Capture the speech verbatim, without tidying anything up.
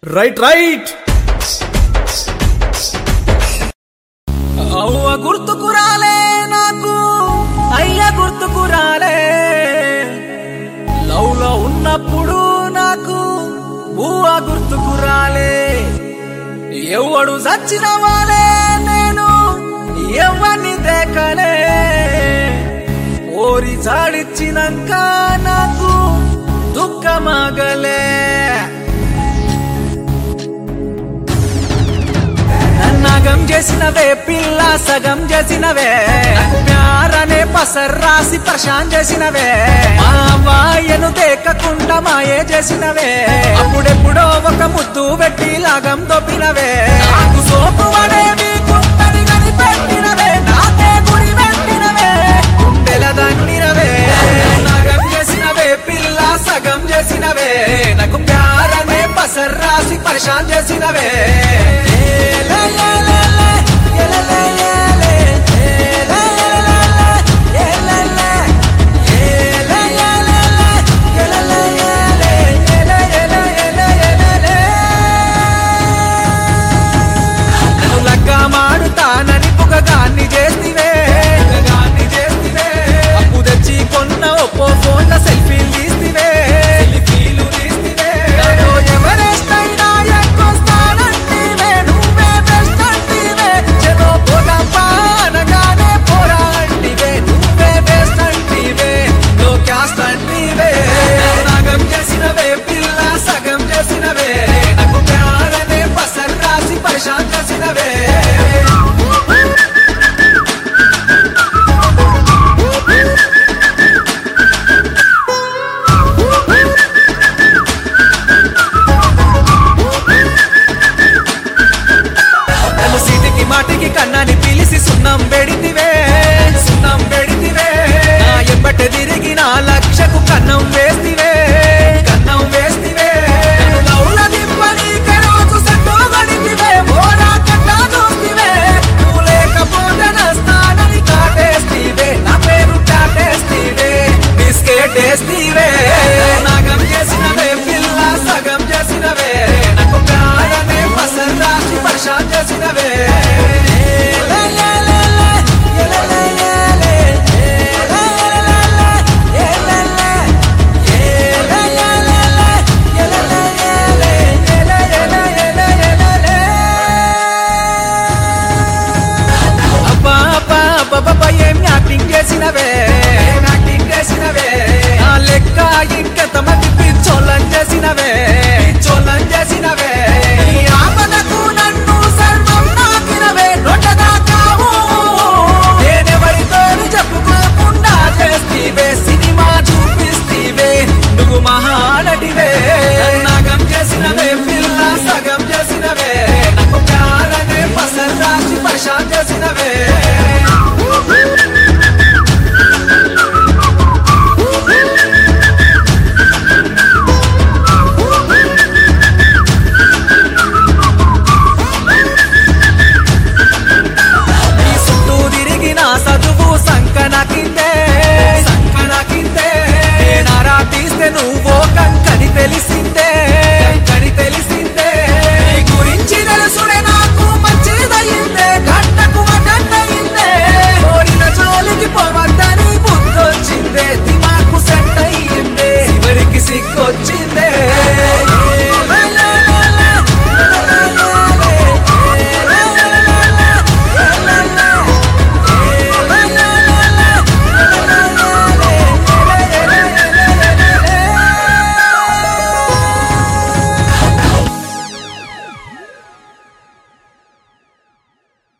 Right right అవ్వ గుర్తుకు రాలే నాకు, అయ్య గుర్తుకు రాలే. లవ్ లో ఉన్నప్పుడు నాకు ఊహ గుర్తుకు రాలే. ఎవడు చచ్చిన వాలే నేను ఎవరిని దేకలే. ఓరి జాడిచ్చినాక నాకు దుఃఖమాగలే. నన్నగం చేసినవే పిల్ల సగం చేసినవే. ప్యారనే పసర్ రాసి ప్రశాంత్ చేసినవే. మా వాయను దేకకుండా మాయే చేసినవే. అప్పుడెప్పుడో ఒక ముద్దు పెట్టి లాగం దొప్పినవే. నాకు సోపు పడేవి కుంటని కనిపెట్టినవే. నాకే గుడి పెట్టినవే గుండెల దండినవే. నగం చేసినవే పిల్ల సగం చేసినవే. నాకు ప్యారనే పసర్ రాసి ప్రశాంత్ చేసినవే. మాడుతానని పుగగాన్ని చేస్తివే పుగగాన్ని చేస్తివే. అప్పు తెచ్చి కొన్న ఒప్పో ఫోన్ల సెల్ఫీలు తీస్తివే సెల్ఫీలు తీస్తివే. ఎవరెస్ట్ అయినా ఎక్కువస్తానంటివే. నువ్వే బెస్ట్ అంటివే. చెదో పోదాపా అనగానే పోరా అంటివే. నువ్వే బెస్ట్ అంటివే. నో క్యాస్ట్ అంటివే. సగం చేసినవే పిల్ల సగం చేసినవే. నాకు ప్యారనే పసర్ రాసి పరిశాంత్ చేసినవే. మాటికి కన్నాని పిలిసి సున్నం పెడితివే సున్నం పెడితివే. నా ఎంబట తిరిగి నా లక్షకు కన్నం వేస్తివే కన్నం వేస్తివే. లౌల దిప్పని రోజు సట్టు గడితివే. మోరా కట్టా దోస్తివే. నువ్వు లేకపోతే నస్తానని కాటేస్తివే. నా పేరు చాటేస్తివే బిస్కెట్ వేస్తివే. నాగం చేసినవే పిల్ల సగం చేసినవే. నాకు ప్రాణమే పసర్ రాసి ప్రశాంత్ చేసినవే.